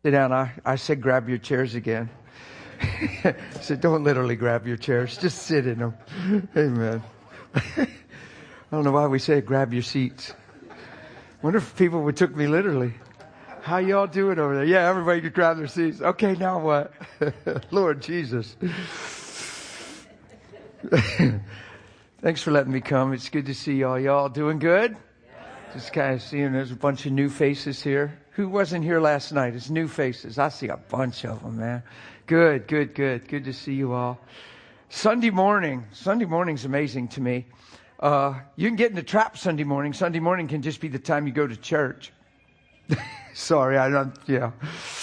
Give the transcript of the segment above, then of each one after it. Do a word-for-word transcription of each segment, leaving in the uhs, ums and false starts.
Sit down. I, I said grab your chairs again. I said don't literally grab your chairs. Just sit in them. Amen. I don't know why we say grab your seats. Wonder if people would took me literally. How y'all doing over there? Yeah, everybody could grab their seats. Okay, now what? Lord Jesus. Thanks for letting me come. It's good to see y'all. Y'all doing good? Just kind of seeing there's a bunch of new faces here. Who wasn't here last night? It's new faces. I see a bunch of them, man. Good, good, good. Good to see you all. Sunday morning. Sunday morning's amazing to me. Uh, you can get in the trap Sunday morning. Sunday morning can just be the time you go to church. Sorry, I don't, yeah.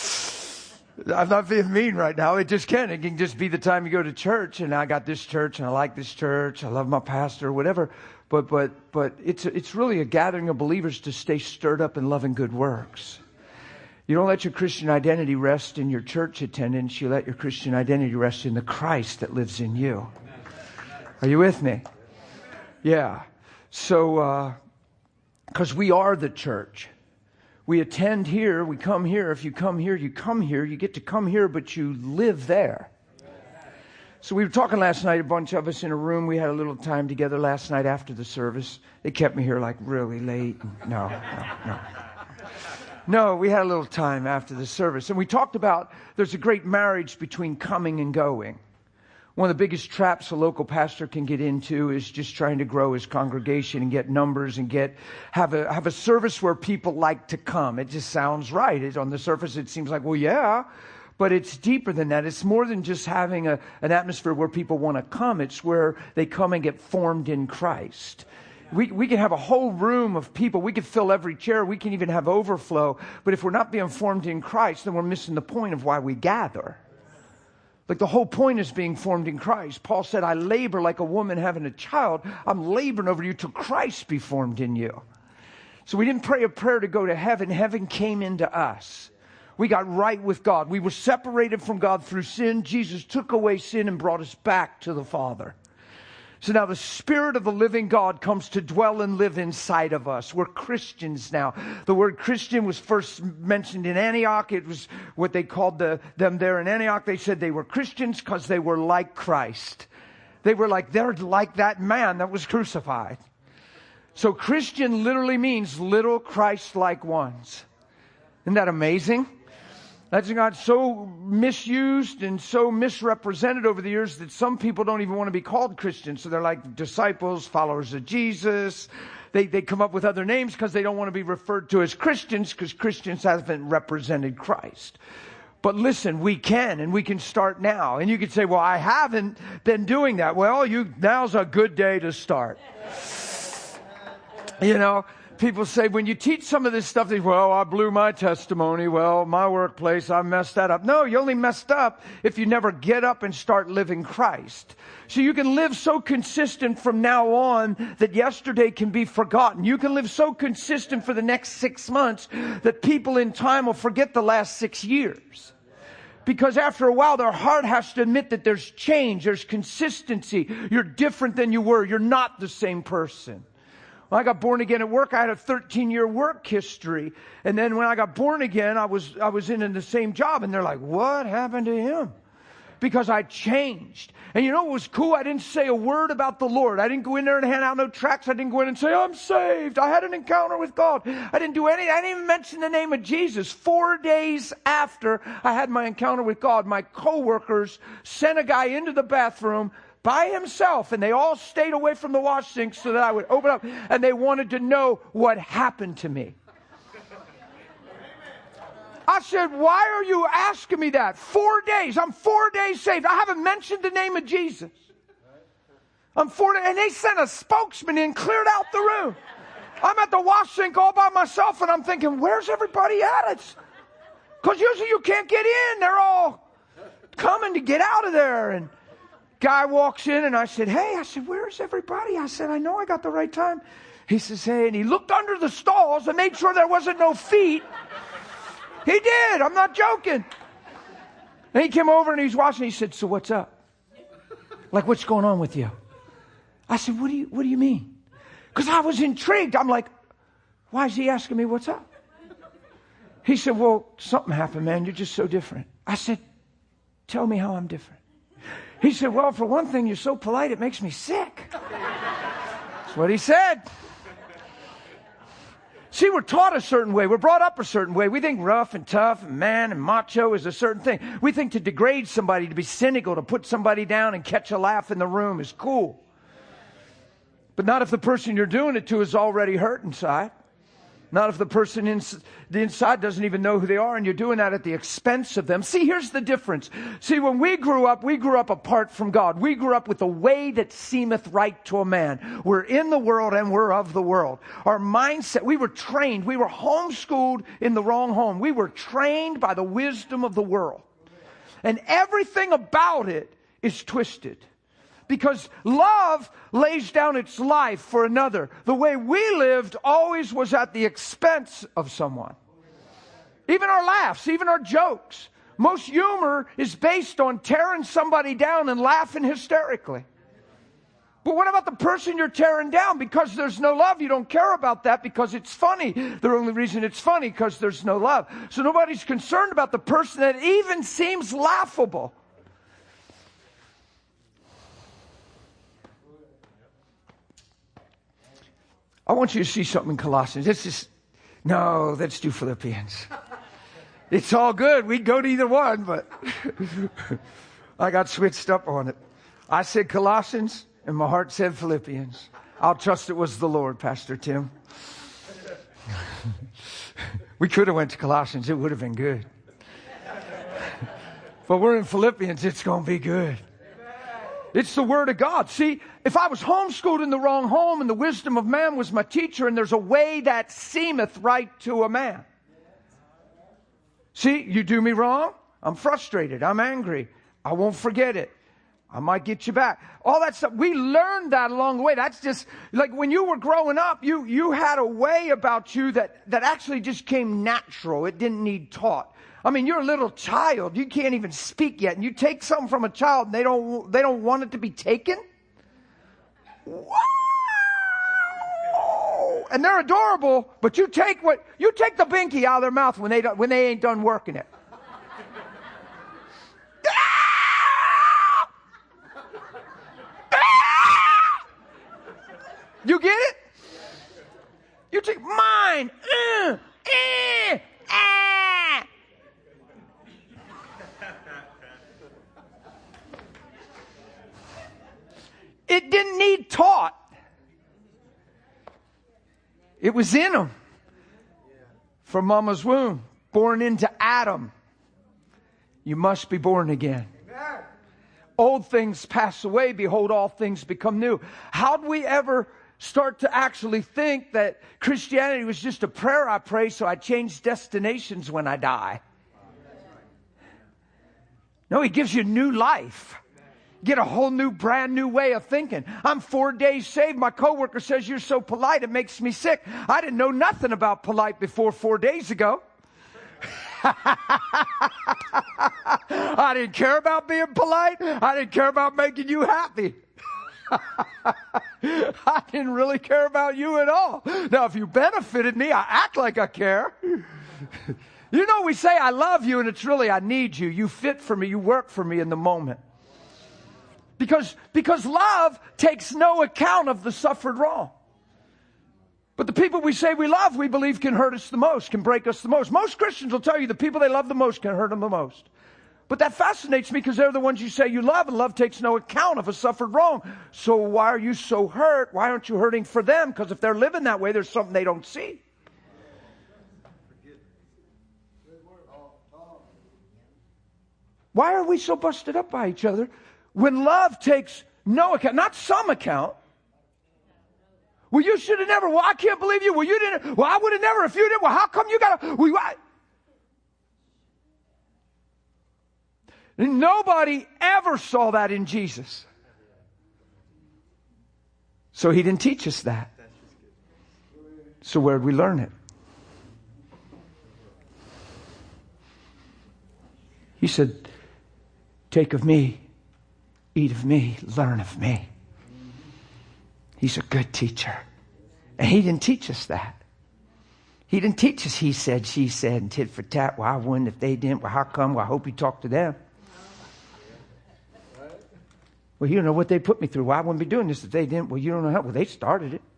I'm not being mean right now. It just can. It can just be the time you go to church. And I got this church and I like this church. I love my pastor, whatever. But, but, but it's, it's really a gathering of believers to stay stirred up in love and good works. You don't let your Christian identity rest in your church attendance. You let your Christian identity rest in the Christ that lives in you. Are you with me? Yeah. So, uh, cause we are the church. We attend here, we come here. If you come here, you come here. You get to come here, but you live there. So we were talking last night, a bunch of us in a room. We had a little time together last night after the service. They kept me here like really late. No, no, no. No, we had a little time after the service. And we talked about there's a great marriage between coming and going. One of the biggest traps a local pastor can get into is just trying to grow his congregation and get numbers and get have a have a service where people like to come. It just sounds right. It, on the surface, it seems like, well, yeah, but it's deeper than that. It's more than just having a, an atmosphere where people want to come. It's where they come and get formed in Christ. We we can have a whole room of people. We can fill every chair. We can even have overflow. But if we're not being formed in Christ, then we're missing the point of why we gather. Like the whole point is being formed in Christ. Paul said, I labor like a woman having a child. I'm laboring over you till Christ be formed in you. So we didn't pray a prayer to go to heaven. Heaven came into us. We got right with God. We were separated from God through sin. Jesus took away sin and brought us back to the Father. So now the Spirit of the living God comes to dwell and live inside of us. We're Christians now. The word Christian was first mentioned in Antioch. It was what they called the, them there in Antioch. They said they were Christians because they were like Christ. They were like, they're like that man that was crucified. So Christian literally means little Christ-like ones. Isn't that amazing? That's got so misused and so misrepresented over the years that some people don't even want to be called Christians. So they're like disciples, followers of Jesus. They they come up with other names because they don't want to be referred to as Christians because Christians haven't represented Christ. But listen, we can, and we can start now. And you could say, well, I haven't been doing that. Well, you now's a good day to start. You know? People say, when you teach some of this stuff, they well, I blew my testimony. Well, my workplace, I messed that up. No, you only messed up if you never get up and start living Christ. So you can live so consistent from now on that yesterday can be forgotten. You can live so consistent for the next six months that people in time will forget the last six years. Because after a while, their heart has to admit that there's change, there's consistency. You're different than you were. You're not the same person. When I got born again at work, I had a thirteen-year work history. And then when I got born again, I was I was in, in the same job. And they're like, what happened to him? Because I changed. And you know what was cool? I didn't say a word about the Lord. I didn't go in there and hand out no tracts. I didn't go in and say, I'm saved. I had an encounter with God. I didn't do any. I didn't even mention the name of Jesus. Four days after I had my encounter with God, my coworkers sent a guy into the bathroom by himself, and they all stayed away from the wash sink so that I would open up, and they wanted to know what happened to me. I said, why are you asking me that? Four days. I'm four days saved. I haven't mentioned the name of Jesus. I'm four days, and they sent a spokesman in, cleared out the room. I'm at the wash sink all by myself, and I'm thinking, where's everybody at? It's because usually you can't get in. They're all coming to get out of there, and guy walks in and I said, hey, I said, where's everybody? I said, I know I got the right time. He says, hey, and he looked under the stalls and made sure there wasn't no feet. He did. I'm not joking. And he came over and he's watching. He said, so what's up? Like, what's going on with you? I said, what do you, what do you mean? Because I was intrigued. I'm like, why is he asking me what's up? He said, well, something happened, man. You're just so different. I said, tell me how I'm different. He said, well, for one thing, you're so polite, it makes me sick. That's what he said. See, we're taught a certain way. We're brought up a certain way. We think rough and tough and man and macho is a certain thing. We think to degrade somebody, to be cynical, to put somebody down and catch a laugh in the room is cool. But not if the person you're doing it to is already hurt inside. Not if the person in the inside doesn't even know who they are and you're doing that at the expense of them. See, here's the difference. See, when we grew up, we grew up apart from God. We grew up with the way that seemeth right to a man. We're in the world and we're of the world. Our mindset, we were trained. We were homeschooled in the wrong home. We were trained by the wisdom of the world. And everything about it is twisted. Because love lays down its life for another. The way we lived always was at the expense of someone. Even our laughs, even our jokes. Most humor is based on tearing somebody down and laughing hysterically. But what about the person you're tearing down? Because there's no love, you don't care about that because it's funny. The only reason it's funny because there's no love. So nobody's concerned about the person that even seems laughable. I want you to see something in Colossians. It's just, no, let's do Philippians. It's all good. We'd go to either one, but I got switched up on it. I said Colossians, and my heart said Philippians. I'll trust it was the Lord, Pastor Tim. We could have went to Colossians. It would have been good. But we're in Philippians. It's going to be good. It's the Word of God. See, if I was homeschooled in the wrong home and the wisdom of man was my teacher and there's a way that seemeth right to a man. See, you do me wrong, I'm frustrated, I'm angry, I won't forget it. I might get you back. All that stuff, we learned that along the way. That's just, like when you were growing up, you, you had a way about you that, that actually just came natural. It didn't need taught. I mean, you're a little child. You can't even speak yet. And you take something from a child and they don't, they don't want it to be taken. Wow! And they're adorable, but you take what, you take the binky out of their mouth when they don't, when they ain't done working it. You get it? You take mine. Uh, eh, ah. It didn't need taught. It was in them. From mama's womb. Born into Adam. You must be born again. Old things pass away. Behold, all things become new. How'd we ever start to actually think that Christianity was just a prayer I pray so I change destinations when I die? No, He gives you new life. Get a whole new, brand new way of thinking. I'm four days saved. My coworker says you're so polite, it makes me sick. I didn't know nothing about polite before four days ago. I didn't care about being polite. I didn't care about making you happy. I didn't really care about you at all. Now, if you benefited me, I act like I care. You know, we say I love you, and it's really I need you. You fit for me. You work for me in the moment. Because, because love takes no account of the suffered wrong. But the people we say we love, we believe can hurt us the most, can break us the most. Most Christians will tell you the people they love the most can hurt them the most. But that fascinates me because they're the ones you say you love, and love takes no account of a suffered wrong. So why are you so hurt? Why aren't you hurting for them? Because if they're living that way, there's something they don't see. Why are we so busted up by each other when love takes no account, not some account? Well, you should have never. Well, I can't believe you. Well, you didn't. Well, I would have never if you didn't. Well, how come you got to? Well, I, nobody ever saw that in Jesus. So He didn't teach us that. So where'd we learn it? He said, take of me, eat of me, learn of me. He's a good teacher. And He didn't teach us that. He didn't teach us he said, she said, and tit for tat. Well, I wouldn't if they didn't. Well, how come? Well, I hope you talk to them. Well, you don't know what they put me through. Well, I wouldn't be doing this if they didn't. Well, you don't know how. Well, they started it.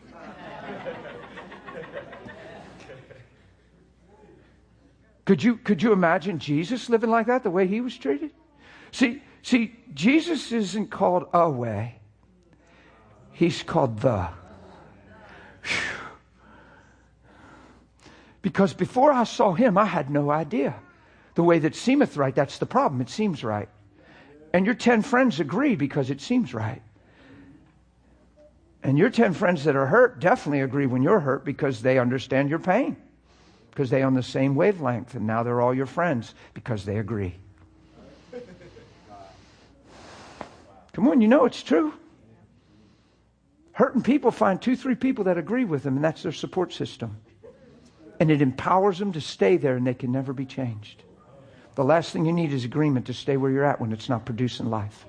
Could you, could you imagine Jesus living like that, the way he was treated? See, see, Jesus isn't called a way. He's called the. Whew. Because before I saw him, I had no idea. The way that seemeth right, that's the problem. It seems right. And your ten friends agree because it seems right. And your ten friends that are hurt definitely agree when you're hurt because they understand your pain. Because they're on the same wavelength, and now they're all your friends because they agree. Come on, you know it's true. Hurting people find two, three people that agree with them, and that's their support system. And it empowers them to stay there, and they can never be changed. The last thing you need is agreement to stay where you're at when it's not producing life.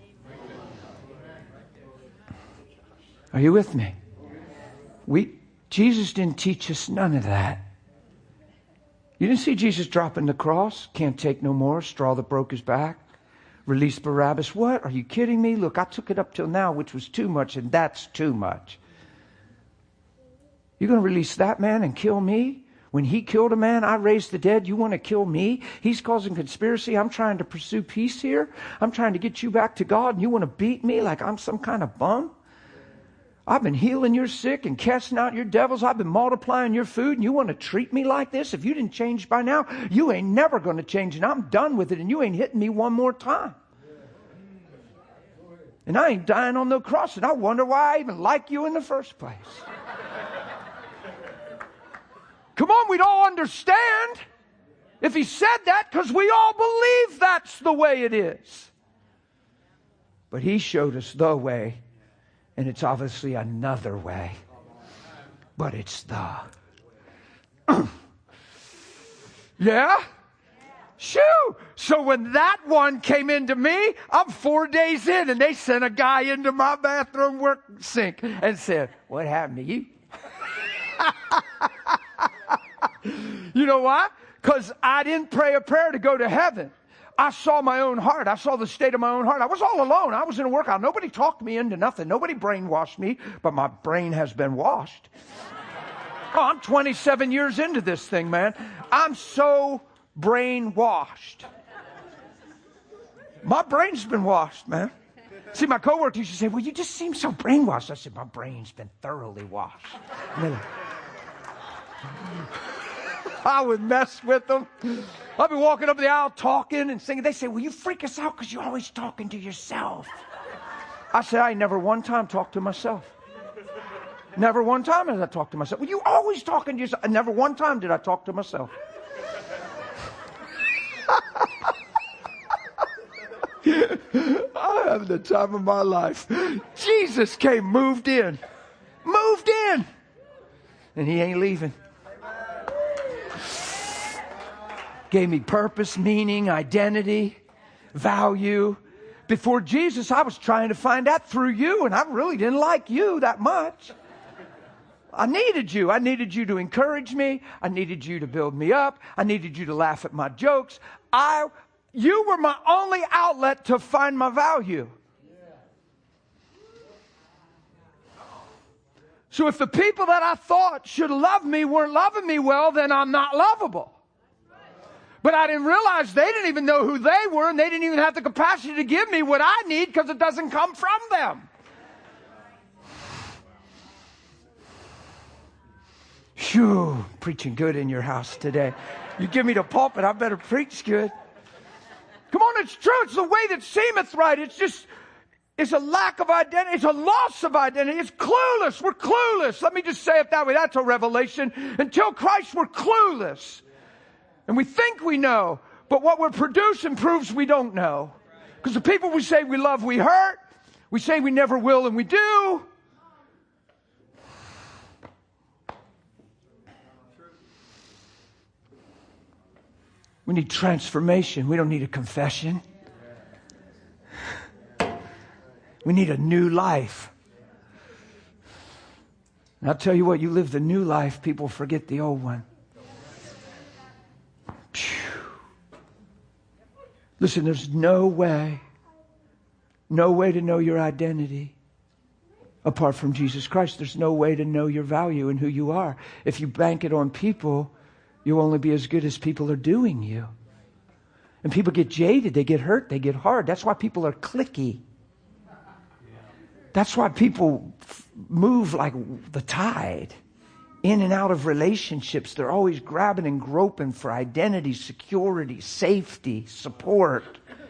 Are you with me? We, Jesus didn't teach us none of that. You didn't see Jesus dropping the cross. Can't take no more. Straw that broke his back. Release Barabbas. What? Are you kidding me? Look, I took it up till now, which was too much, and that's too much. You're going to release that man and kill me? When he killed a man, I raised the dead. You want to kill me? He's causing conspiracy. I'm trying to pursue peace here. I'm trying to get you back to God, and you want to beat me like I'm some kind of bum? I've been healing your sick and casting out your devils. I've been multiplying your food, and you want to treat me like this? If you didn't change by now, you ain't never going to change, and I'm done with it, and you ain't hitting me one more time. And I ain't dying on the cross, and I wonder why I even like you in the first place. Come on, we'd all understand if he said that, because we all believe that's the way it is. But he showed us the way. And it's obviously another way. But it's the. Yeah? Shoo! So when that one came into me, I'm four days in, and they sent a guy into my bathroom work sink and said, "What happened to you?" You know why? Because I didn't pray a prayer to go to heaven. I saw my own heart. I saw the state of my own heart. I was all alone. I was in a workout. Nobody talked me into nothing. Nobody brainwashed me, but my brain has been washed. Oh, I'm twenty-seven years into this thing, man. I'm so brainwashed. My brain's been washed, man. See, my coworker used to say, "Well, you just seem so brainwashed." I said, "My brain's been thoroughly washed." I would mess with them. I'd be walking up the aisle talking and singing. They say, "Well, you freak us out because you're always talking to yourself." I said, "I never one time talked to myself. Never one time did I talk to myself." "Well, you always talking to yourself." Never one time did I talk to myself. I'm having the time of my life. Jesus came, moved in. Moved in. And he ain't leaving. Gave me purpose, meaning, identity, value. Before Jesus, I was trying to find that through you, and I really didn't like you that much. I needed you. I needed you to encourage me. I needed you to build me up. I needed you to laugh at my jokes. I, you were my only outlet to find my value. So if the people that I thought should love me weren't loving me well, then I'm not lovable. But I didn't realize they didn't even know who they were, and they didn't even have the capacity to give me what I need because it doesn't come from them. Phew, preaching good in your house today. You give me the pulpit, I better preach good. Come on, it's true. It's the way that seemeth right. It's just, it's a lack of identity. It's a loss of identity. It's clueless. We're clueless. Let me just say it that way. That's a revelation. Until Christ, we're clueless. And we think we know, but what we're producing proves we don't know. Because the people we say we love, we hurt. We say we never will, and we do. We need transformation. We don't need a confession. We need a new life. And I'll tell you what, you live the new life, people forget the old one. Listen, there's no way, no way to know your identity apart from Jesus Christ. There's no way to know your value and who you are. If you bank it on people, you'll only be as good as people are doing you. And people get jaded, they get hurt, they get hard. That's why people are cliquey. That's why people f- move like the tide. In and out of relationships, they're always grabbing and groping for identity, security, safety, support.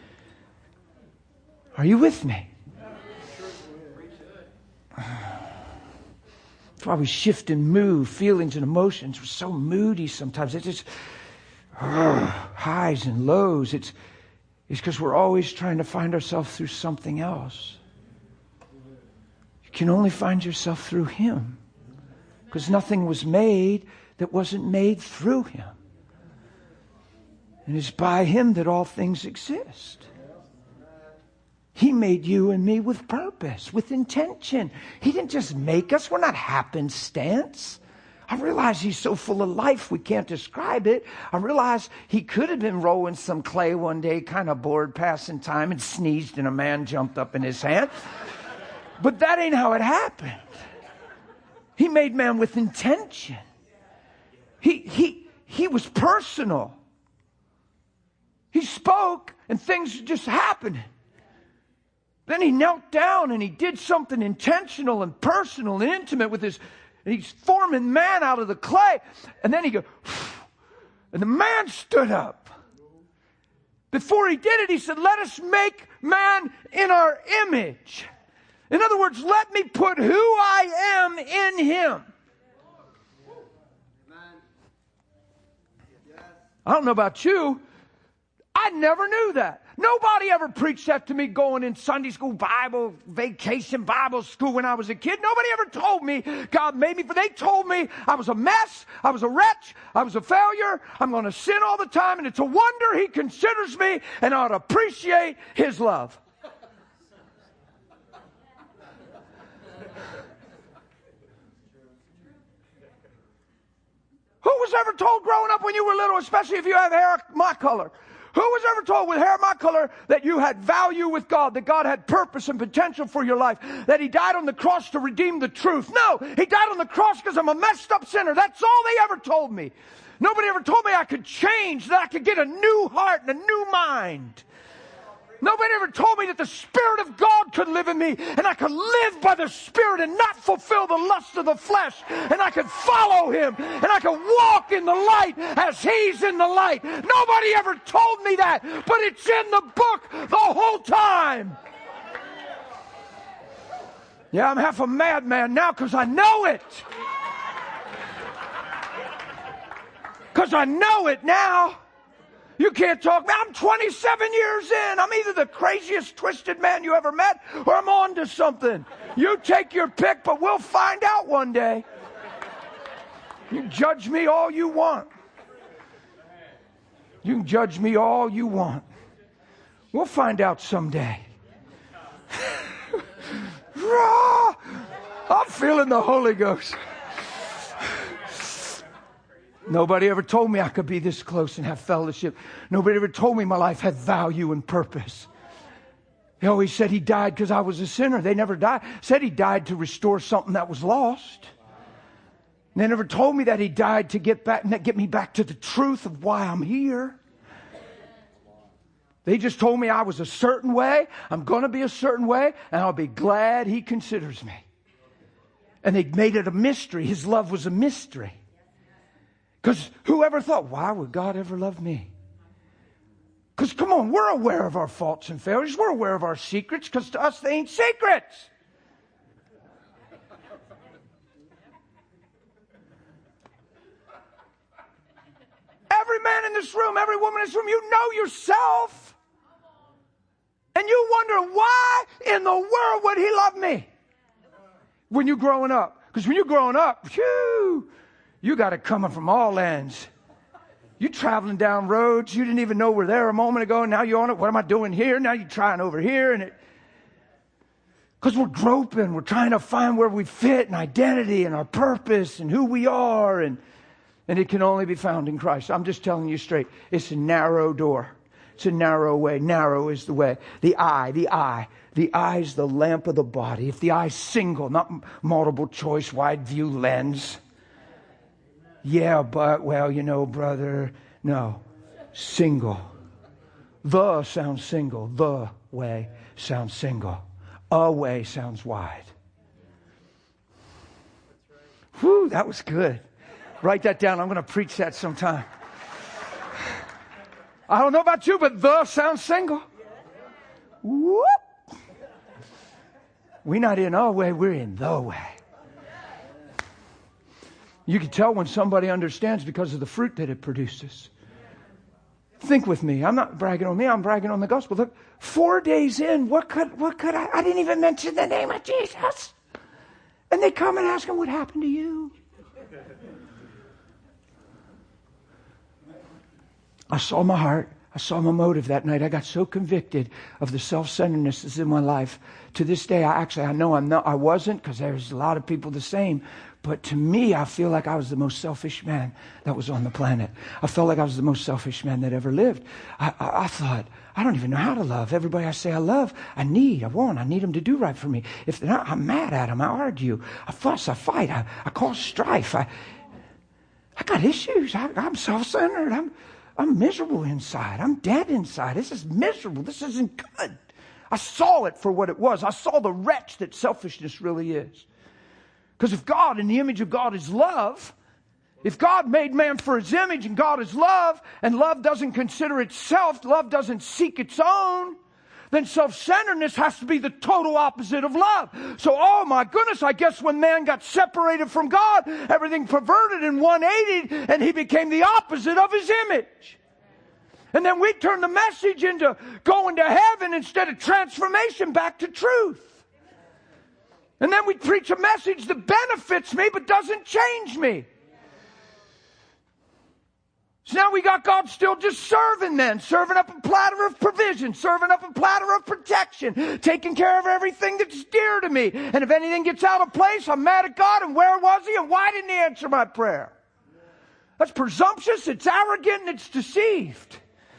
Are you with me? That's why we shift and move. Feelings and emotions. We're so moody sometimes. It's just uh, highs and lows. It's it's because we're always trying to find ourselves through something else. You can only find yourself through Him. Because nothing was made that wasn't made through Him. And it's by Him that all things exist. He made you and me with purpose, with intention. He didn't just make us. We're not happenstance. I realize He's so full of life we can't describe it. I realize He could have been rolling some clay one day, kind of bored, passing time, and sneezed and a man jumped up in His hand. But that ain't how it happened. He made man with intention. He, he, he was personal. He spoke and things just happened. Then He knelt down and He did something intentional and personal and intimate with His, and He's forming man out of the clay. And then He goes, and the man stood up. Before He did it, He said, let us make man in our image. In other words, let me put who I am in Him. I don't know about you. I never knew that. Nobody ever preached that to me going in Sunday school, Bible, vacation, Bible school when I was a kid. Nobody ever told me God made me. But they told me I was a mess. I was a wretch. I was a failure. I'm going to sin all the time. And it's a wonder He considers me and I ought to appreciate His love. Who was ever told growing up when you were little, especially if you have hair my color, who was ever told with hair my color that you had value with God, that God had purpose and potential for your life, that He died on the cross to redeem the truth? No, He died on the cross because I'm a messed up sinner. That's all they ever told me. Nobody ever told me I could change, that I could get a new heart and a new mind. Nobody ever told me that the Spirit of God could live in me and I could live by the Spirit and not fulfill the lust of the flesh, and I could follow Him and I could walk in the light as He's in the light. Nobody ever told me that, but it's in the book the whole time. Yeah, I'm half a madman now because I know it. Because I know it now. You can't talk. I'm twenty-seven years in. I'm either the craziest twisted man you ever met or I'm on to something. You take your pick, but we'll find out one day. You can judge me all you want. You can judge me all you want. We'll find out someday. I'm feeling the Holy Ghost. Nobody ever told me I could be this close and have fellowship. Nobody ever told me my life had value and purpose. They always said He died because I was a sinner. They never died. Said He died to restore something that was lost. And they never told me that He died to get back, get me back to the truth of why I'm here. They just told me I was a certain way. I'm going to be a certain way, and I'll be glad He considers me. And they made it a mystery. His love was a mystery. Because whoever thought, why would God ever love me? Because, come on, we're aware of our faults and failures. We're aware of our secrets, because to us they ain't secrets. Every man in this room, every woman in this room, you know yourself. And you wonder, why in the world would He love me? When you're growing up. Because when you're growing up, phew, you got it coming from all ends. You're traveling down roads you didn't even know were there a moment ago, and now you're on it. What am I doing here? Now you're trying over here, and it, because we're groping, we're trying to find where we fit and identity and our purpose and who we are, and and it can only be found in Christ. I'm just telling you straight, it's a narrow door. It's a narrow way. Narrow is the way. The eye, the eye. The eye is the lamp of the body. If the eye's single, not multiple choice, wide view lens. Yeah, but, well, you know, brother. No. Single. The sounds single. The way sounds single. A way sounds wide. Whew, that was good. Write that down. I'm going to preach that sometime. I don't know about you, but the sounds single. Whoop. We're not in our way, we're in the way. You can tell when somebody understands because of the fruit that it produces. Think with me. I'm not bragging on me, I'm bragging on the gospel. Look, four days in, what could what could I I didn't even mention the name of Jesus. And they come and ask him, what happened to you? I saw my heart. I saw my motive that night. I got so convicted of the self-centeredness that's in my life. To this day, I actually, I know I'm not, I wasn't, because there's a lot of people the same. But to me, I feel like I was the most selfish man that was on the planet. I felt like I was the most selfish man that ever lived. I, I, I thought, I don't even know how to love. Everybody I say I love, I need, I want, I need them to do right for me. If they're not, I'm mad at them. I argue. I fuss. I fight. I, I cause strife. I, I got issues. I, I'm self-centered. I'm I'm miserable inside. I'm dead inside. This is miserable. This isn't good. I saw it for what it was. I saw the wretch that selfishness really is. Because if God, in the image of God, is love, if God made man for his image and God is love, and love doesn't consider itself, love doesn't seek its own, then self-centeredness has to be the total opposite of love. So, oh my goodness, I guess when man got separated from God, everything perverted and one eighty, and he became the opposite of his image. And then we turn the message into going to heaven instead of transformation back to truth. And then we preach a message that benefits me but doesn't change me. So now we got God still just serving then, serving up a platter of provision, serving up a platter of protection, taking care of everything that's dear to me. And if anything gets out of place, I'm mad at God, and where was he, and why didn't he answer my prayer? That's presumptuous, it's arrogant, and it's deceived.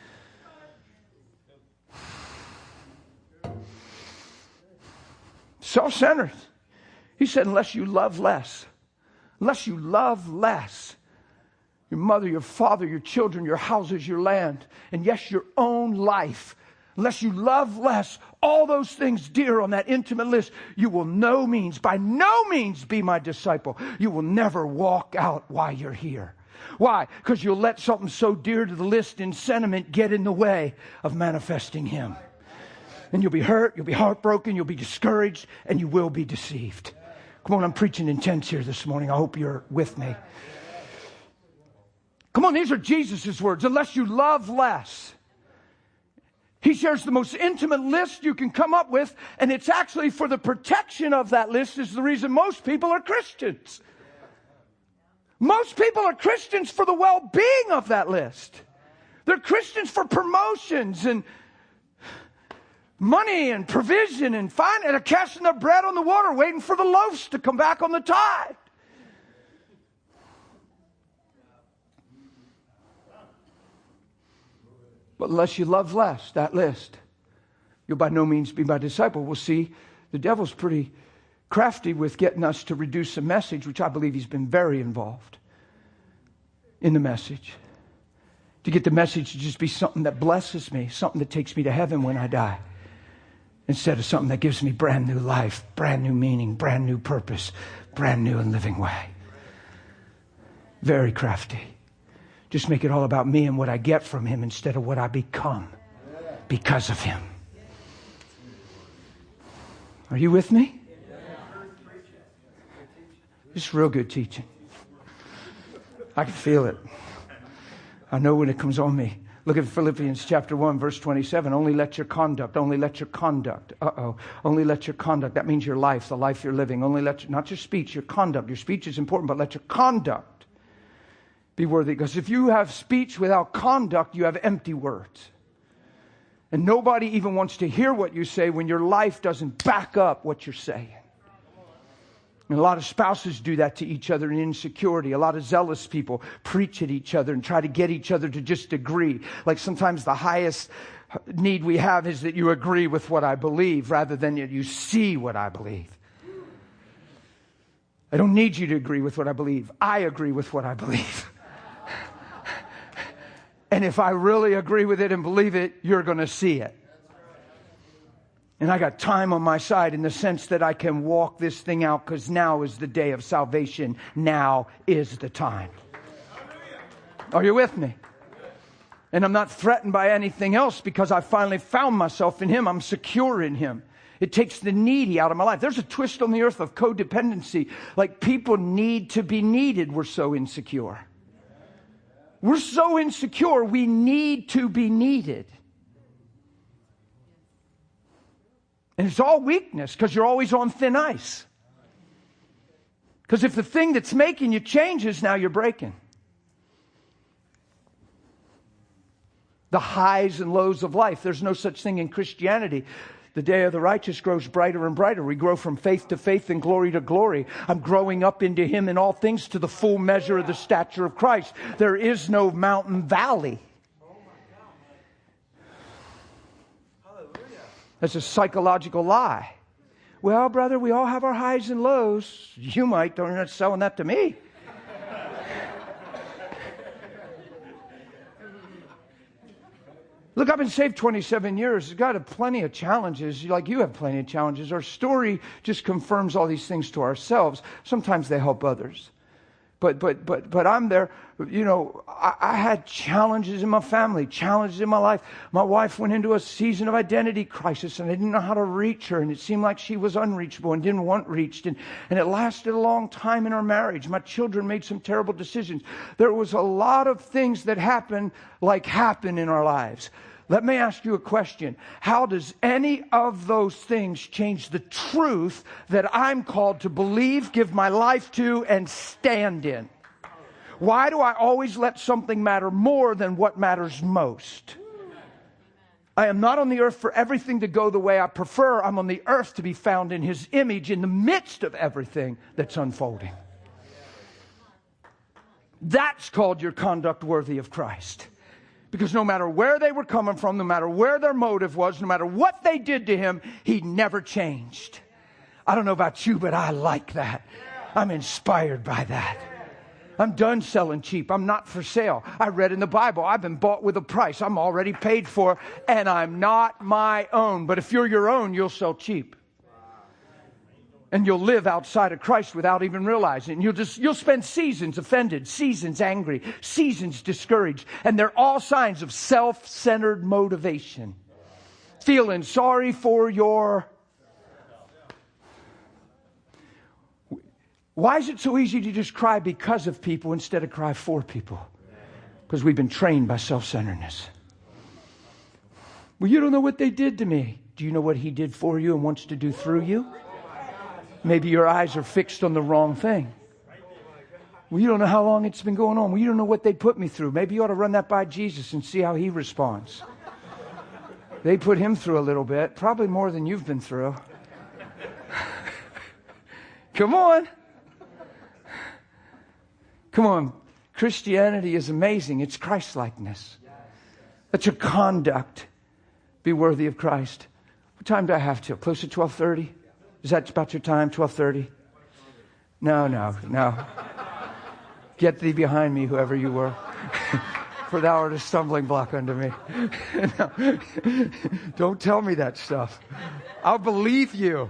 Self-centered. He said, unless you love less, unless you love less, your mother, your father, your children, your houses, your land, and yes, your own life. Unless you love less, all those things dear on that intimate list, you will no means, by no means be my disciple. You will never walk out while you're here. Why? Because you'll let something so dear to the list in sentiment get in the way of manifesting him. And you'll be hurt, you'll be heartbroken, you'll be discouraged, and you will be deceived. Come on, I'm preaching intense here this morning. I hope you're with me. Come on, these are Jesus' words. Unless you love less. He shares the most intimate list you can come up with, and it's actually for the protection of that list is the reason most people are Christians. Most people are Christians for the well-being of that list. They're Christians for promotions and money and provision and fine, and are casting their bread on the water, waiting for the loaves to come back on the tide. But unless you love less, that list, you'll by no means be my disciple. We'll see the devil's pretty crafty with getting us to reduce the message, which I believe he's been very involved in the message. To get the message to just be something that blesses me, something that takes me to heaven when I die. Instead of something that gives me brand new life, brand new meaning, brand new purpose, brand new and living way. Very crafty. Just make it all about me and what I get from him instead of what I become because of him. Are you with me? This is real good teaching. I can feel it. I know when it comes on me. Look at Philippians chapter one, verse twenty-seven. Only let your conduct, only let your conduct. Uh-oh. Only let your conduct. That means your life, the life you're living. Only let, your, not your speech, your conduct. Your speech is important, but let your conduct be worthy. Because if you have speech without conduct, you have empty words. And nobody even wants to hear what you say when your life doesn't back up what you're saying. And a lot of spouses do that to each other in insecurity. A lot of zealous people preach at each other and try to get each other to just agree. Like sometimes the highest need we have is that you agree with what I believe rather than that you see what I believe. I don't need you to agree with what I believe. I agree with what I believe. And if I really agree with it and believe it, you're going to see it. And I got time on my side in the sense that I can walk this thing out because now is the day of salvation. Now is the time. Are you with me? And I'm not threatened by anything else because I finally found myself in Him. I'm secure in Him. It takes the needy out of my life. There's a twist on the earth of codependency. Like people need to be needed. We're so insecure. We're so insecure. We need to be needed. And it's all weakness because you're always on thin ice. Because if the thing that's making you changes, now you're breaking. The highs and lows of life. There's no such thing in Christianity. The day of the righteous grows brighter and brighter. We grow from faith to faith and glory to glory. I'm growing up into Him in all things to the full measure of the stature of Christ. There is no mountain valley. That's a psychological lie. Well, brother, we all have our highs and lows. You might. Don't, you're not selling that to me. Look, I've been saved twenty-seven years. I've got a plenty of challenges. Like you have plenty of challenges. Our story just confirms all these things to ourselves. Sometimes they help others. But but but but I'm there. You know, I, I had challenges in my family, challenges in my life. My wife went into a season of identity crisis, and I didn't know how to reach her, and it seemed like she was unreachable and didn't want reached, and and it lasted a long time in our marriage. My children made some terrible decisions. There was a lot of things that happened, like happen in our lives. Let me ask you a question. How does any of those things change the truth that I'm called to believe, give my life to, and stand in? Why do I always let something matter more than what matters most? I am not on the earth for everything to go the way I prefer. I'm on the earth to be found in His image in the midst of everything that's unfolding. That's called your conduct worthy of Christ. Because no matter where they were coming from, no matter where their motive was, no matter what they did to Him, He never changed. I don't know about you, but I like that. I'm inspired by that. I'm done selling cheap. I'm not for sale. I read in the Bible, I've been bought with a price. I'm already paid for, and I'm not my own. But if you're your own, you'll sell cheap. And you'll live outside of Christ without even realizing. You'll just, you'll spend seasons offended, seasons angry, seasons discouraged. And they're all signs of self-centered motivation. Feeling sorry for your... Why is it so easy to just cry because of people instead of cry for people? Because we've been trained by self-centeredness. Well, you don't know what they did to me. Do you know what He did for you and wants to do through you? Maybe your eyes are fixed on the wrong thing. Well, you don't know how long it's been going on. Well, you don't know what they put me through. Maybe you ought to run that by Jesus and see how He responds. They put Him through a little bit, probably more than you've been through. Come on. Come on. Christianity is amazing. It's Christ-likeness. Let your conduct be worthy of Christ. What time do I have till? Close to twelve thirty? Is that about your time, twelve thirty? No, no, no. Get thee behind me, whoever you were. For thou art a stumbling block unto me. No. Don't tell me that stuff. I'll believe you.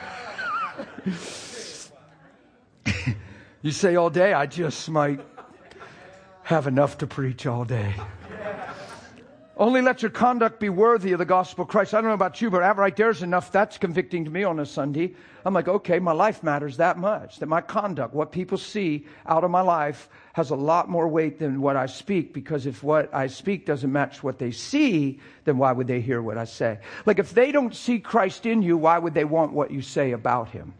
You say all day, I just might have enough to preach all day. Only let your conduct be worthy of the gospel of Christ. I don't know about you, but right there's enough. That's convicting to me on a Sunday. I'm like, okay, my life matters that much. That my conduct, what people see out of my life, has a lot more weight than what I speak. Because if what I speak doesn't match what they see, then why would they hear what I say? Like if they don't see Christ in you, why would they want what you say about Him?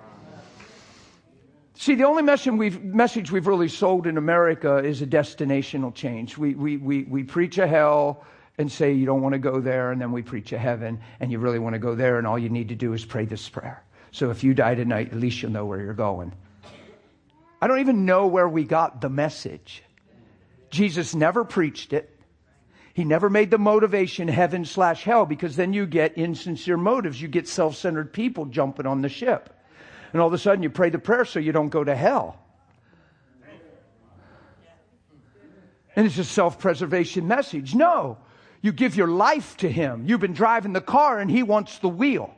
See, the only message we've, message we've really sold in America is a destinational change. We, we, we, we preach a hell and say you don't want to go there, and then we preach a heaven, and you really want to go there, and all you need to do is pray this prayer. So if you die tonight, at least you'll know where you're going. I don't even know where we got the message. Jesus never preached it. He never made the motivation heaven slash hell, because then you get insincere motives. You get self-centered people jumping on the ship. And all of a sudden you pray the prayer so you don't go to hell. And it's a self-preservation message. No, you give your life to Him. You've been driving the car and He wants the wheel.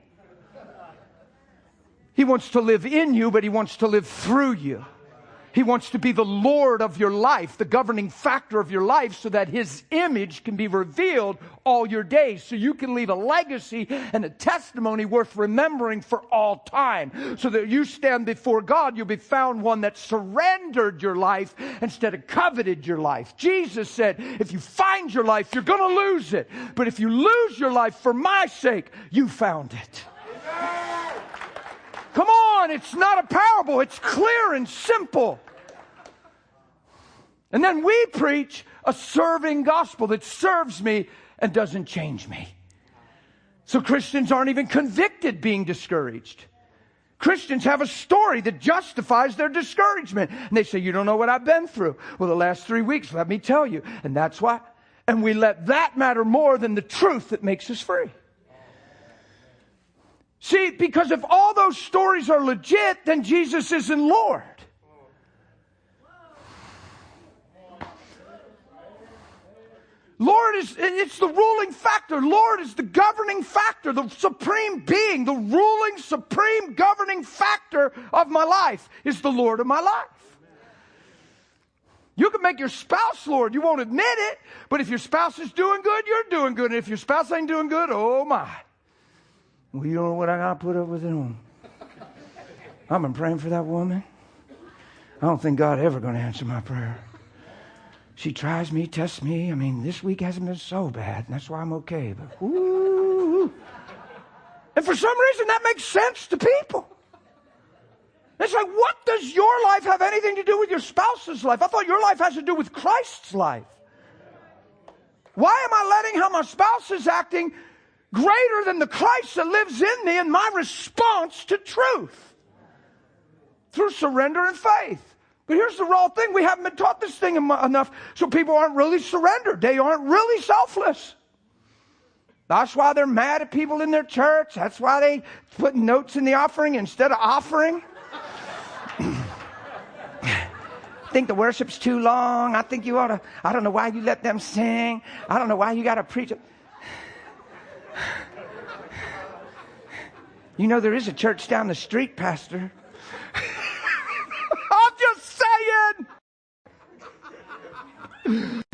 He wants to live in you, but He wants to live through you. He wants to be the Lord of your life, the governing factor of your life, so that His image can be revealed all your days, so you can leave a legacy and a testimony worth remembering for all time, so that you stand before God, you'll be found one that surrendered your life instead of coveted your life. Jesus said, if you find your life, you're going to lose it. But if you lose your life for my sake, you found it. Come on, it's not a parable. It's clear and simple. And then we preach a serving gospel that serves me and doesn't change me. So Christians aren't even convicted being discouraged. Christians have a story that justifies their discouragement. And they say, you don't know what I've been through. Well, the last three weeks, let me tell you. And that's why. And we let that matter more than the truth that makes us free. See, because if all those stories are legit, then Jesus isn't Lord. Lord is, it's the ruling factor. Lord is the governing factor, the supreme being, the ruling, supreme, governing factor of my life is the Lord of my life. You can make your spouse Lord. You won't admit it, but if your spouse is doing good, you're doing good. And if your spouse ain't doing good, oh my. Well, you don't know what I got to put up with at home. I've been praying for that woman. I don't think God ever going to answer my prayer. She tries me, tests me. I mean, this week hasn't been so bad, and that's why I'm okay. But woo. And for some reason, that makes sense to people. It's like, what does your life have anything to do with your spouse's life? I thought your life has to do with Christ's life. Why am I letting how my spouse is acting greater than the Christ that lives in me and my response to truth? Through surrender and faith. But here's the raw thing. We haven't been taught this thing enough, so people aren't really surrendered. They aren't really selfless. That's why they're mad at people in their church. That's why they put notes in the offering instead of offering. I think the worship's too long. I think you ought to, I don't know why you let them sing. I don't know why you got to preach. You know, there is a church down the street, Pastor. I'm just saying.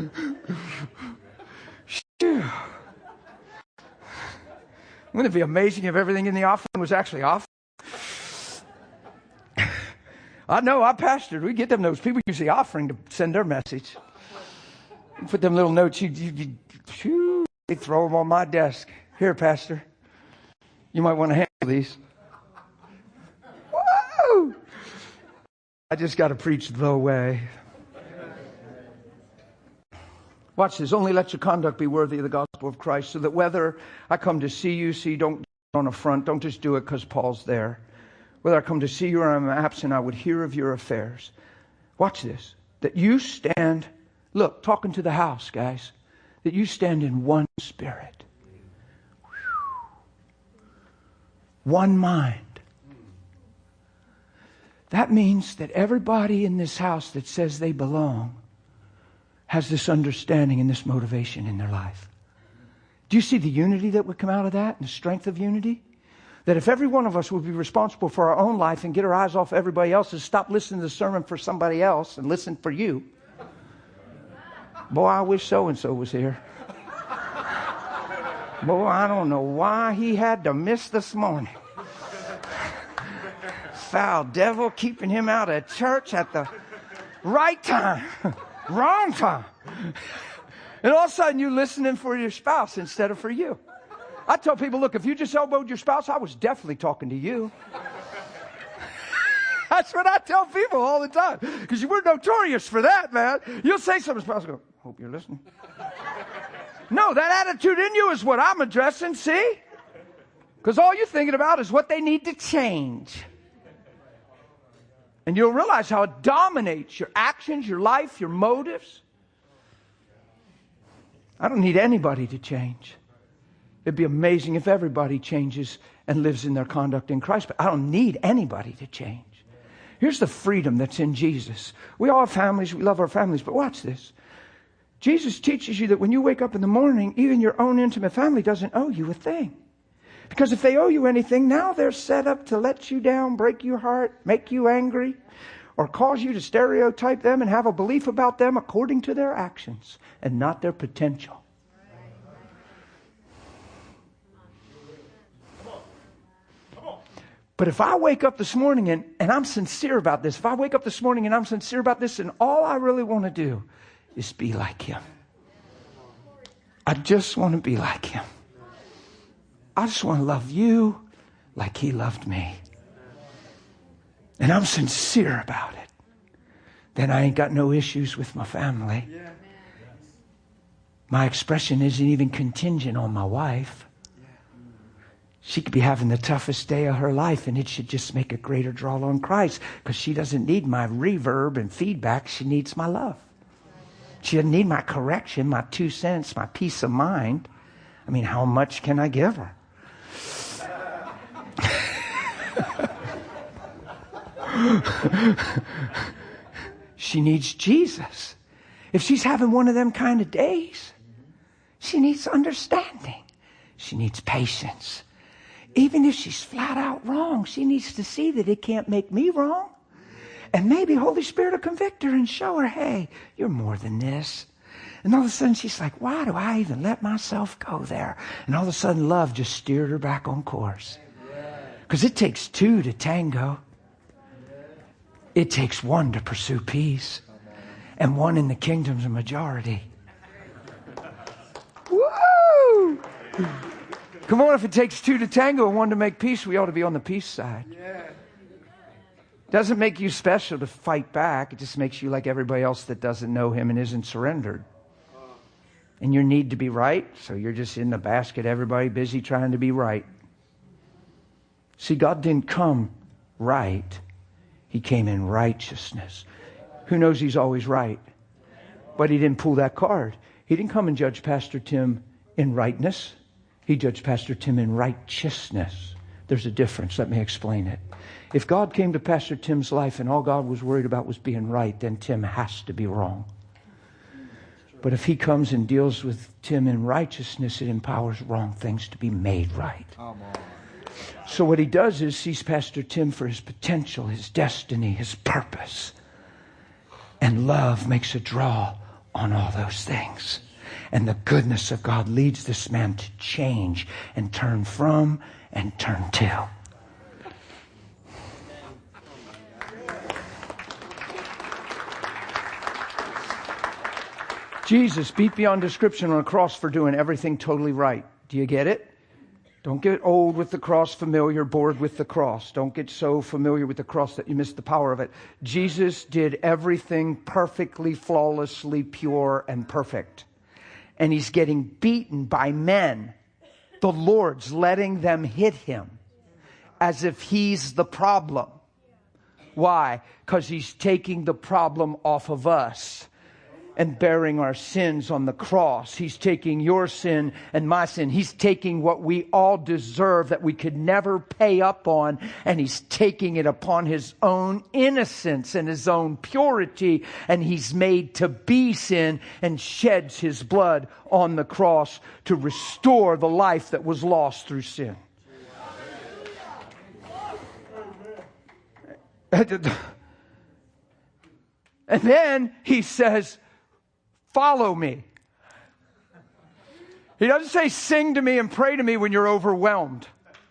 Wouldn't it be amazing if everything in the offering was actually offering? I know, I pastored. We get them notes. People use the offering to send their message. You put them little notes, you, you, you, shoo, they throw them on my desk. Here, Pastor. You might want to handle these. Woo! I just got to preach the way. Watch this. Only let your conduct be worthy of the gospel of Christ, so that whether I come to see you, see, don't on a front, don't just do it because Paul's there. Whether I come to see you or I'm absent, I would hear of your affairs. Watch this. That you stand, look, talking to the house, guys, that you stand in one spirit. One mind. That means that everybody in this house that says they belong has this understanding and this motivation in their life. Do you see the unity that would come out of that and the strength of unity? That if every one of us would be responsible for our own life and get our eyes off everybody else's, stop listening to the sermon for somebody else and listen for you. Boy, I wish so-and-so was here. Boy, I don't know why he had to miss this morning. Foul devil keeping him out of church at the right time. Wrong time. And all of a sudden you're listening for your spouse instead of for you. I tell people, look, if you just elbowed your spouse, I was definitely talking to you. That's what I tell people all the time. Because we're notorious for that, man. You'll say something, spouse will go, hope you're listening. No, that attitude in you is what I'm addressing, see? Because all you're thinking about is what they need to change. And you'll realize how it dominates your actions, your life, your motives. I don't need anybody to change. It'd be amazing if everybody changes and lives in their conduct in Christ. But I don't need anybody to change. Here's the freedom that's in Jesus. We all have families. We love our families. But watch this. Jesus teaches you that when you wake up in the morning, even your own intimate family doesn't owe you a thing. Because if they owe you anything, now they're set up to let you down, break your heart, make you angry, or cause you to stereotype them and have a belief about them according to their actions and not their potential. But if I wake up this morning and, and I'm sincere about this, if I wake up this morning and I'm sincere about this, and all I really want to do is be like Him. I just want to be like Him. I just want to love you like He loved me. And I'm sincere about it. Then I ain't got no issues with my family. My expression isn't even contingent on my wife. She could be having the toughest day of her life, and it should just make a greater draw on Christ, because she doesn't need my reverb and feedback. She needs my love. She doesn't need my correction, my two cents, my peace of mind. I mean, how much can I give her? She needs Jesus. If she's having one of them kind of days, she needs understanding. She needs patience. Even if she's flat out wrong, she needs to see that it can't make me wrong. And maybe Holy Spirit will convict her and show her, hey, you're more than this. And all of a sudden she's like, why do I even let myself go there? And all of a sudden love just steered her back on course. Because it takes two to tango. It takes one to pursue peace. And one in the kingdom's a majority. Woo! Come on, if it takes two to tango and one to make peace, we ought to be on the peace side. Doesn't make you special to fight back. It just makes you like everybody else that doesn't know Him and isn't surrendered. And your need to be right, so you're just in the basket, everybody busy trying to be right. See, God didn't come right. He came in righteousness. Who knows He's always right? But He didn't pull that card. He didn't come and judge Pastor Tim in rightness. He judged Pastor Tim in righteousness. There's a difference. Let me explain it. If God came to Pastor Tim's life and all God was worried about was being right, then Tim has to be wrong. But if He comes and deals with Tim in righteousness, it empowers wrong things to be made right. So what He does is sees Pastor Tim for his potential, his destiny, his purpose. And love makes a draw on all those things. And the goodness of God leads this man to change and turn from and turn to. Jesus beat beyond description on a cross for doing everything totally right. Do you get it? Don't get old with the cross, familiar, bored with the cross. Don't get so familiar with the cross that you miss the power of it. Jesus did everything perfectly, flawlessly, pure, and perfect. And He's getting beaten by men. The Lord's letting them hit Him as if He's the problem. Why? Because He's taking the problem off of us and bearing our sins on the cross. He's taking your sin and my sin. He's taking what we all deserve that we could never pay up on, and He's taking it upon His own innocence and His own purity, and He's made to be sin and sheds His blood on the cross to restore the life that was lost through sin. And then He says, follow me. He doesn't say sing to me and pray to me when you're overwhelmed.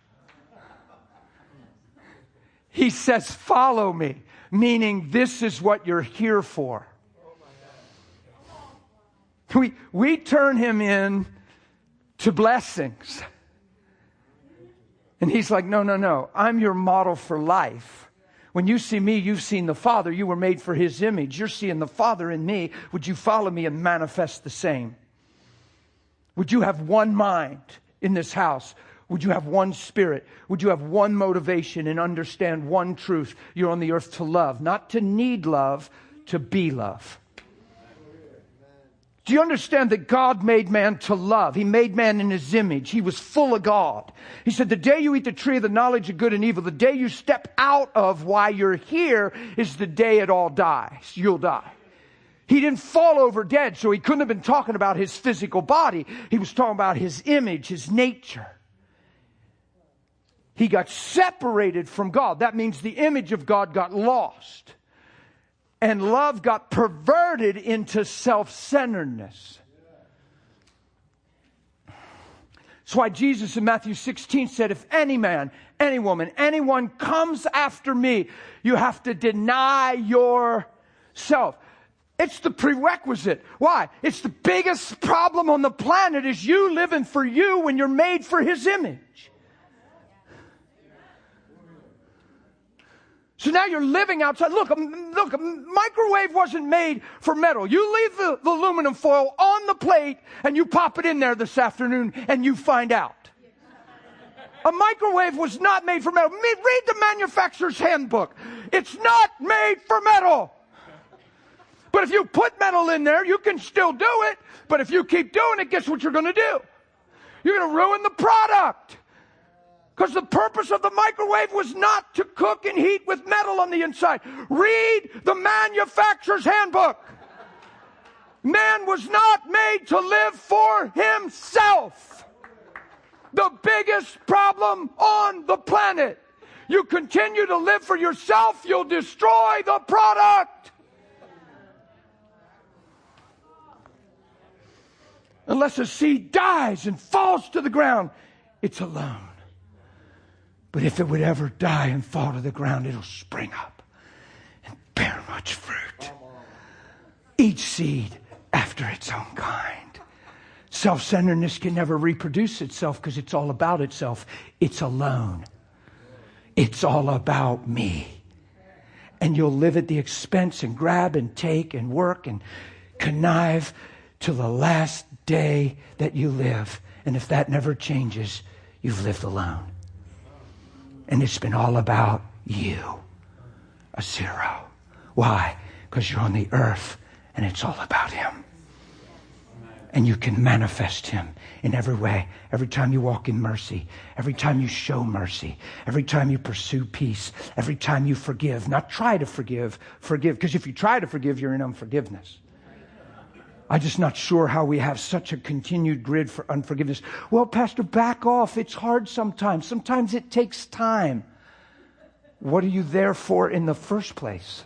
He says follow me, meaning this is what you're here for. We, we turn Him in to blessings. And He's like, no, no, no. I'm your model for life. When you see me, you've seen the Father. You were made for His image. You're seeing the Father in me. Would you follow me and manifest the same? Would you have one mind in this house? Would you have one spirit? Would you have one motivation and understand one truth? You're on the earth to love, not to need love, to be love. Do you understand that God made man to love? He made man in His image. He was full of God. He said, the day you eat the tree of the knowledge of good and evil, the day you step out of why you're here is the day it all dies. You'll die. He didn't fall over dead, so He couldn't have been talking about His physical body. He was talking about His image, His nature. He got separated from God. That means the image of God got lost. And love got perverted into self-centeredness. That's why Jesus in Matthew sixteen said, if any man, any woman, anyone comes after me, you have to deny yourself. It's the prerequisite. Why? It's the biggest problem on the planet is you living for you when you're made for His image. So now you're living outside. Look, look, a microwave wasn't made for metal. You leave the, the aluminum foil on the plate and you pop it in there this afternoon and you find out. A microwave was not made for metal. Read the manufacturer's handbook. It's not made for metal. But if you put metal in there, you can still do it. But if you keep doing it, guess what you're going to do? You're going to ruin the product. Because the purpose of the microwave was not to cook and heat with metal on the inside. Read the manufacturer's handbook. Man was not made to live for himself. The biggest problem on the planet. You continue to live for yourself, you'll destroy the product. Unless a seed dies and falls to the ground, it's alone. But if it would ever die and fall to the ground, it'll spring up and bear much fruit. Each seed after its own kind. Self-centeredness can never reproduce itself because it's all about itself. It's alone. It's all about me. And you'll live at the expense and grab and take and work and connive till the last day that you live. And if that never changes, you've lived alone. And it's been all about you. A zero. Why? Because you're on the earth and it's all about Him. And you can manifest Him in every way. Every time you walk in mercy. Every time you show mercy. Every time you pursue peace. Every time you forgive. Not try to forgive. Forgive. Because if you try to forgive, you're in unforgiveness. I'm just not sure how we have such a continued grid for unforgiveness. Well, Pastor, back off. It's hard sometimes. Sometimes it takes time. What are you there for in the first place?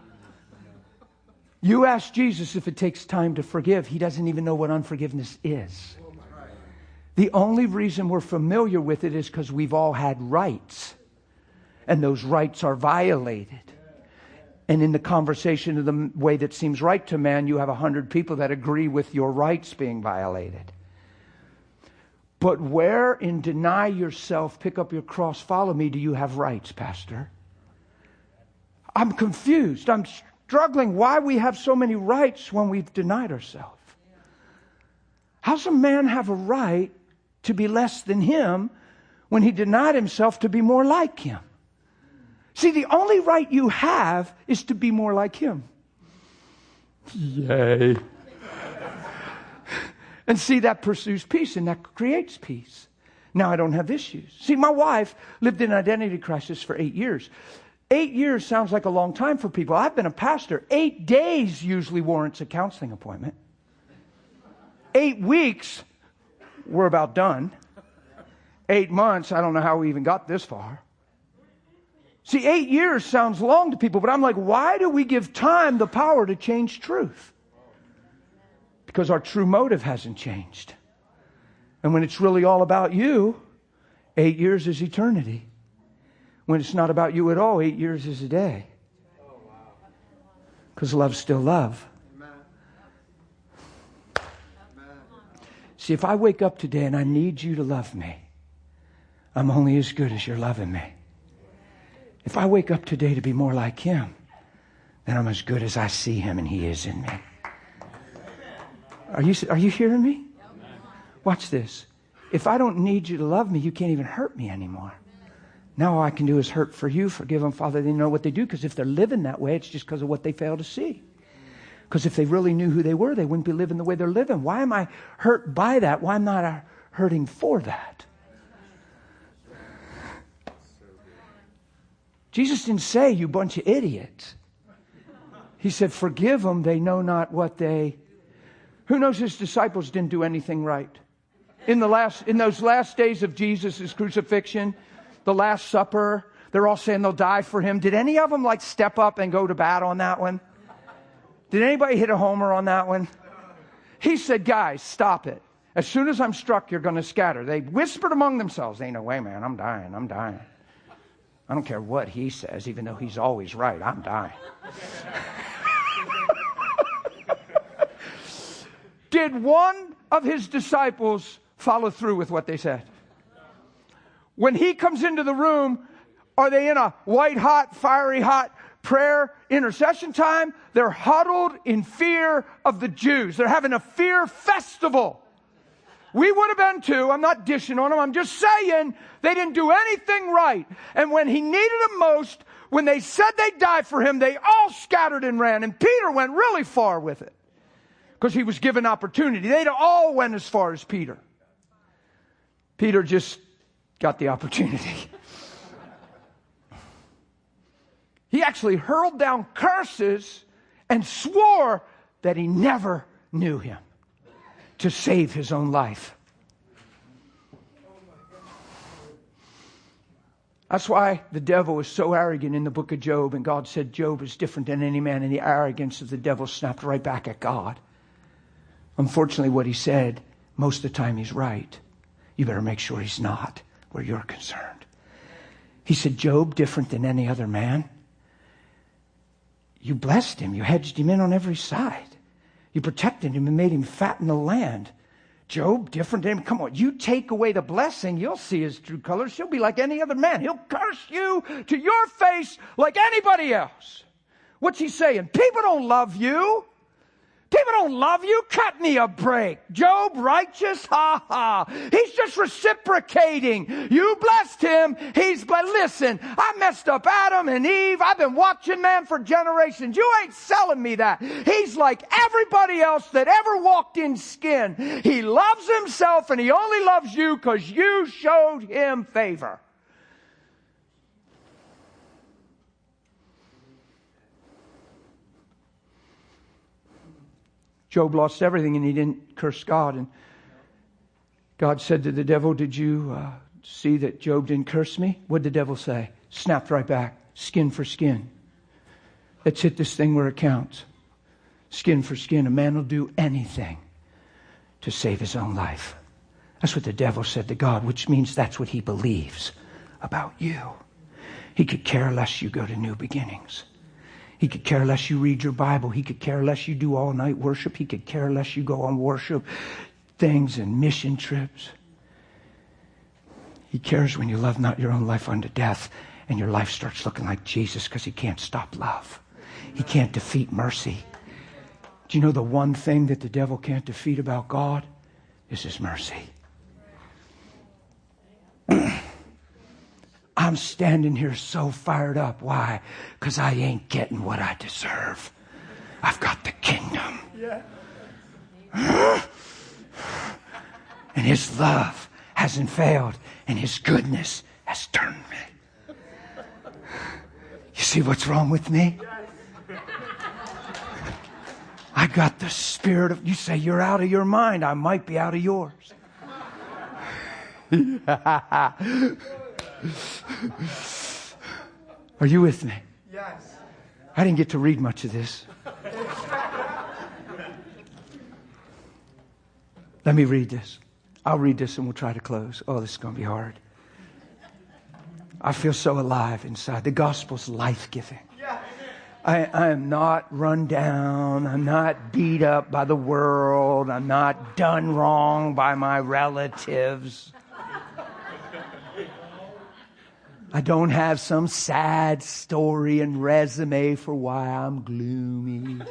You ask Jesus if it takes time to forgive. He doesn't even know what unforgiveness is. The only reason we're familiar with it is because we've all had rights. And those rights are violated. And in the conversation of the way that seems right to man, you have a hundred people that agree with your rights being violated. But where in deny yourself, pick up your cross, follow me, do you have rights, Pastor? I'm confused. I'm struggling why we have so many rights when we've denied ourselves. How's a man have a right to be less than him when he denied himself to be more like him? See, the only right you have is to be more like Him. Yay. And see, that pursues peace and that creates peace. Now I don't have issues. See, my wife lived in an identity crisis for eight years. Eight years sounds like a long time for people. I've been a pastor. Eight days usually warrants a counseling appointment. Eight weeks, we're about done. Eight months, I don't know how we even got this far. See, eight years sounds long to people, but I'm like, why do we give time the power to change truth? Because our true motive hasn't changed. And when it's really all about you, eight years is eternity. When it's not about you at all, eight years is a day. Because love's still love. See, if I wake up today and I need you to love me, I'm only as good as you're loving me. If I wake up today to be more like Him, then I'm as good as I see Him and He is in me. Are you, are you hearing me? Watch this. if I don't need you to love me, you can't even hurt me anymore. Now all I can do is hurt for you. Forgive them, Father. They know what they do. Because if they're living that way, it's just because of what they fail to see. Because if they really knew who they were, they wouldn't be living the way they're living. Why am I hurt by that? Why am I not hurting for that? Jesus didn't say, you bunch of idiots. He said, forgive them. They know not what they... Who knows his disciples didn't do anything right? In the last, in those last days of Jesus' crucifixion, the Last Supper, they're all saying they'll die for him. Did any of them like step up and go to bat on that one? Did anybody hit a homer on that one? He said, guys, stop it. As soon as I'm struck, you're going to scatter. They whispered among themselves. Ain't no way, man. I'm dying. I'm dying. I don't care what he says, even though he's always right. I'm dying. Did one of his disciples follow through with what they said? When he comes into the room, are they in a white hot, fiery hot prayer intercession time? They're huddled in fear of the Jews. They're having a fear festival. We would have been too. I'm not dishing on them. I'm just saying they didn't do anything right. And when he needed them most, when they said they'd die for him, they all scattered and ran. And Peter went really far with it because he was given opportunity. They'd all went as far as Peter. Peter just got the opportunity. He actually hurled down curses and swore that he never knew him to save his own life. That's why the devil is so arrogant in the book of Job. And God said Job is different than any man. And the arrogance of the devil snapped right back at God. Unfortunately, what he said, most of the time he's right. You better make sure he's not where you're concerned. He said, Job, different than any other man. You blessed him. You hedged him in on every side. You protected him and made him fat in the land. Job, different than him. Come on, you take away the blessing, you'll see his true colors. He'll be like any other man. He'll curse you to your face like anybody else. What's he saying? People don't love you. People don't love you. Cut me a break. Job, righteous? Ha ha. He's just reciprocating. You blessed him. He's blessed. Listen, I messed up Adam and Eve. I've been watching man for generations. You ain't selling me that. He's like everybody else that ever walked in skin. He loves himself and he only loves you because you showed him favor. Job lost everything and he didn't curse God. And God said to the devil, did you uh, see that Job didn't curse me? What did the devil say? Snapped right back. Skin for skin. Let's hit this thing where it counts. Skin for skin. A man will do anything to save his own life. That's what the devil said to God, which means that's what he believes about you. He could care less you go to New Beginnings. He could care less you read your Bible. He could care less you do all night worship. He could care less you go on worship things and mission trips. He cares when you love not your own life unto death and your life starts looking like Jesus because he can't stop love. He can't defeat mercy. Do you know the one thing that the devil can't defeat about God is his mercy? I'm standing here so fired up. Why? Because I ain't getting what I deserve. I've got the kingdom. Yeah. And his love hasn't failed. And his goodness has turned me. You see what's wrong with me? I got the spirit of... You say you're out of your mind. I might be out of yours. Are you with me? Yes. I didn't get to read much of this. Let me read this. I'll read this and we'll try to close. Oh, this is going to be hard. I feel so alive inside. The gospel's life-giving. I, I am not run down. I'm not beat up by the world. I'm not done wrong by my relatives. I don't have some sad story and resume for why I'm gloomy.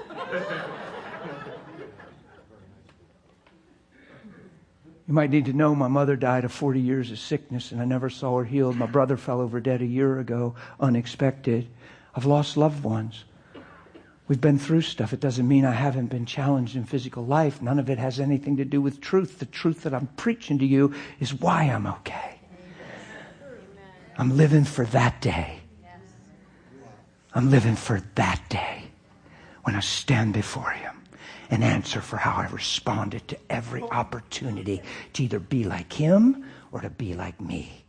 You might need to know my mother died of forty years of sickness and I never saw her healed. My brother fell over dead a year ago, unexpected. I've lost loved ones. We've been through stuff. It doesn't mean I haven't been challenged in physical life. None of it has anything to do with truth. The truth that I'm preaching to you is why I'm okay. I'm living for that day. I'm living for that day when I stand before Him and answer for how I responded to every opportunity to either be like Him or to be like me.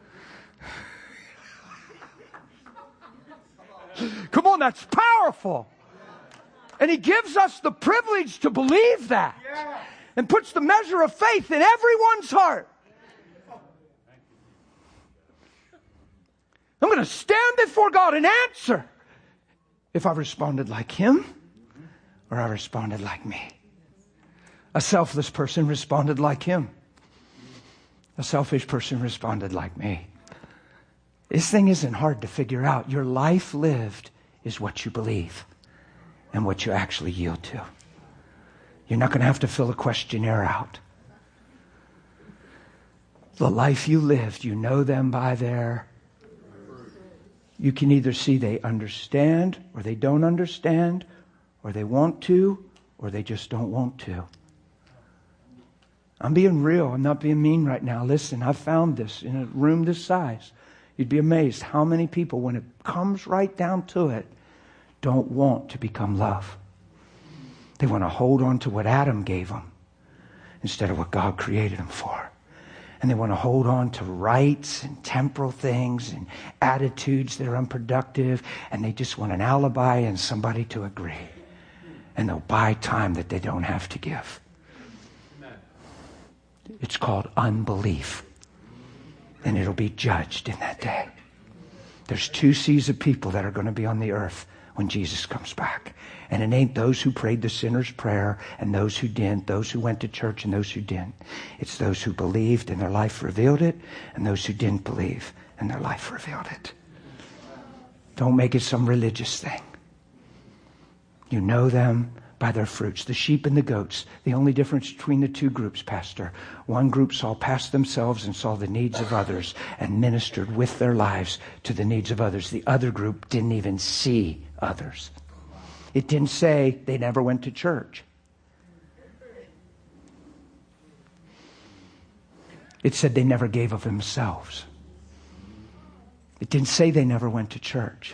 Come on, that's powerful. And He gives us the privilege to believe that. And puts the measure of faith in everyone's heart. I'm going to stand before God and answer if I responded like Him or I responded like me. A selfless person responded like Him. A selfish person responded like me. This thing isn't hard to figure out. Your life lived is what you believe and what you actually yield to. You're not going to have to fill a questionnaire out. The life you lived, you know them by their... You can either see they understand or they don't understand, or they want to, or they just don't want to. I'm being real. I'm not being mean right now. Listen, I found this in a room this size. You'd be amazed how many people, when it comes right down to it, don't want to become love. They want to hold on to what Adam gave them instead of what God created them for. And they want to hold on to rights and temporal things and attitudes that are unproductive. And they just want an alibi and somebody to agree. And they'll buy time that they don't have to give. It's called unbelief. And it'll be judged in that day. There's two seas of people that are going to be on the earth when Jesus comes back. And it ain't those who prayed the sinner's prayer and those who didn't, those who went to church and those who didn't. It's those who believed and their life revealed it, and those who didn't believe and their life revealed it. Don't make it some religious thing. You know them by their fruits. The sheep and the goats. The only difference between the two groups, Pastor. One group saw past themselves and saw the needs of others and ministered with their lives to the needs of others. The other group didn't even see others. It didn't say they never went to church. It said they never gave of themselves. It didn't say they never went to church.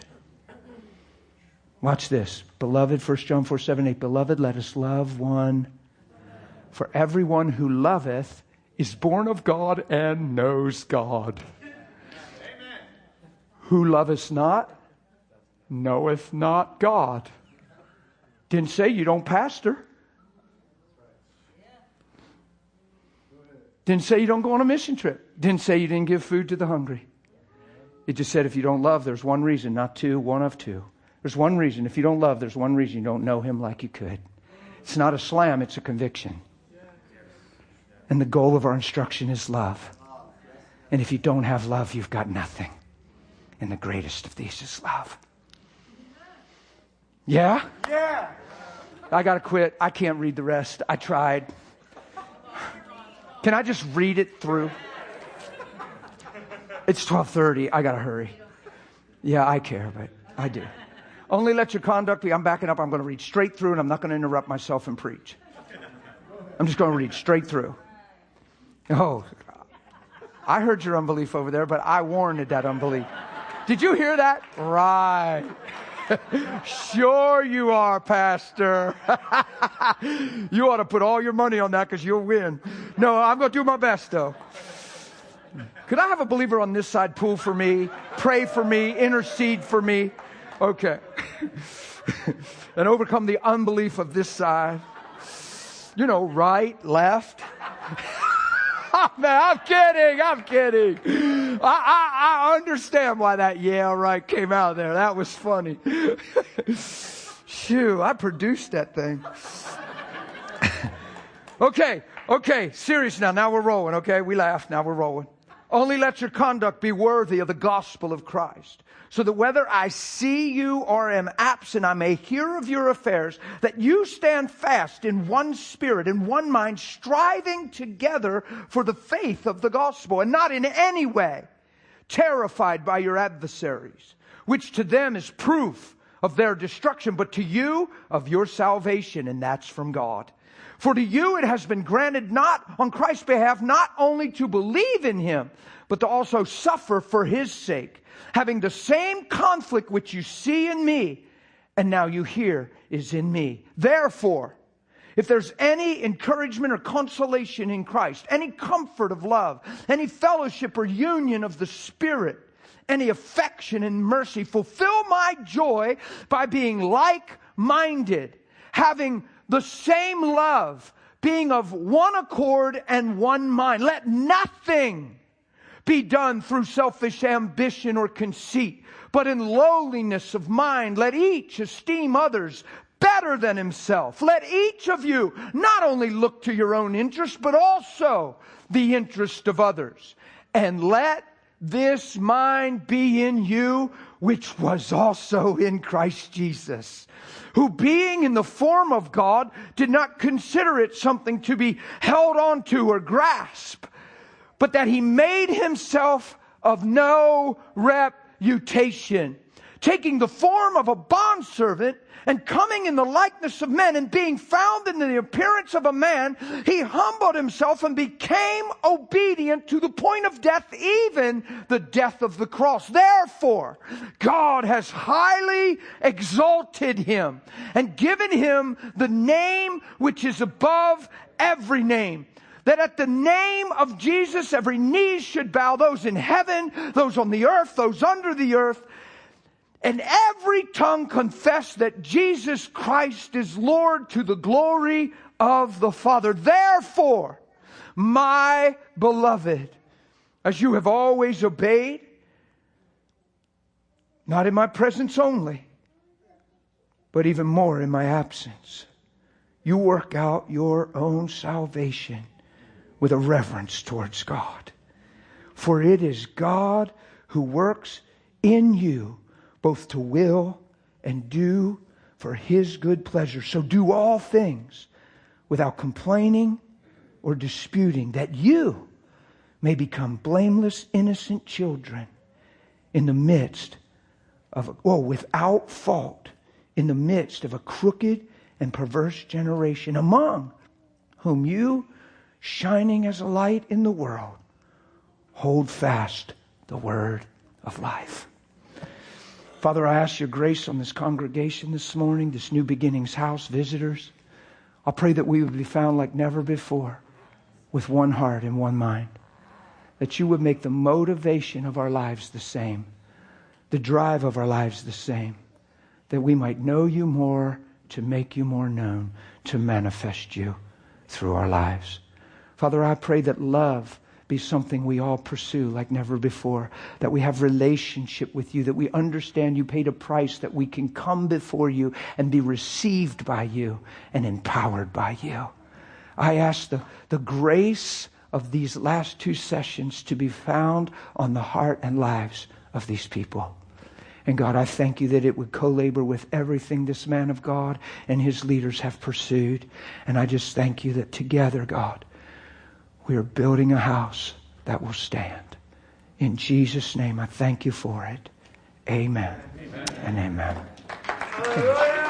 Watch this. Beloved, First John four, seven, eight. Beloved, let us love one. For everyone who loveth is born of God and knows God. Amen. Who loveth not, knoweth not God. Didn't say you don't pastor. Didn't say you don't go on a mission trip. Didn't say you didn't give food to the hungry. It just said if you don't love, there's one reason, not two, one of two. There's one reason. If you don't love, there's one reason you don't know Him like you could. It's not a slam, it's a conviction. And the goal of our instruction is love. And if you don't have love, you've got nothing. And the greatest of these is love. Yeah? Yeah. I got to quit. I can't read the rest. I tried. Can I just read it through? It's twelve thirty. I got to hurry. Yeah, I care, but I do. Only let your conduct be, I'm backing up, I'm going to read straight through and I'm not going to interrupt myself and preach. I'm just going to read straight through. Oh, I heard your unbelief over there, but I warranted that unbelief. Did you hear that? Right. Sure you are, Pastor. You ought to put all your money on that because you'll win. No, I'm going to do my best, though. Could I have a believer on this side pull for me, pray for me, intercede for me? Okay. And overcome the unbelief of this side. You know, right, left. Oh, man, I'm kidding. I'm kidding. I, I, I understand why that yeah, right came out there. That was funny. Shoo, I produced that thing. Okay, okay, serious now. Now we're rolling, okay? We laughed. Now we're rolling. Only let your conduct be worthy of the gospel of Christ, so that whether I see you or am absent, I may hear of your affairs, that you stand fast in one spirit, in one mind, striving together for the faith of the gospel, and not in any way terrified by your adversaries, which to them is proof of their destruction, but to you of your salvation, and that's from God. For to you it has been granted not on Christ's behalf, not only to believe in Him, but to also suffer for His sake, having the same conflict which you see in me, and now you hear is in me. Therefore, if there's any encouragement or consolation in Christ, any comfort of love, any fellowship or union of the Spirit, any affection and mercy, fulfill my joy by being like-minded, having the same love, being of one accord and one mind. Let nothing be done through selfish ambition or conceit, but in lowliness of mind, let each esteem others better than himself. Let each of you not only look to your own interest, but also the interest of others. And let this mind be in you, which was also in Christ Jesus, who being in the form of God did not consider it something to be held on to or grasp, but that He made Himself of no reputation, taking the form of a bondservant, and coming in the likeness of men, and being found in the appearance of a man, He humbled Himself and became obedient to the point of death, even the death of the cross. Therefore, God has highly exalted Him and given Him the name which is above every name, that at the name of Jesus every knee should bow, those in heaven, those on the earth, those under the earth, and every tongue confess that Jesus Christ is Lord, to the glory of the Father. Therefore, my beloved, as you have always obeyed, not in my presence only, but even more in my absence, you work out your own salvation with a reverence towards God. For it is God who works in you both to will and do for His good pleasure. So do all things without complaining or disputing, that you may become blameless, innocent children in the midst of, well, without fault, in the midst of a crooked and perverse generation, among whom you, shining as a light in the world, hold fast the word of life. Father, I ask your grace on this congregation this morning, this New Beginnings house, visitors. I pray that we would be found like never before, with one heart and one mind. That you would make the motivation of our lives the same, the drive of our lives the same. That we might know you more, to make you more known, to manifest you through our lives. Father, I pray that love be something we all pursue like never before, that we have relationship with you, that we understand you paid a price, that we can come before you and be received by you and empowered by you. I ask the, the grace of these last two sessions to be found on the heart and lives of these people. And God, I thank you that it would co-labor with everything this man of God and his leaders have pursued. And I just thank you that together, God, we are building a house that will stand. In Jesus' name, I thank you for it. Amen, amen. And amen.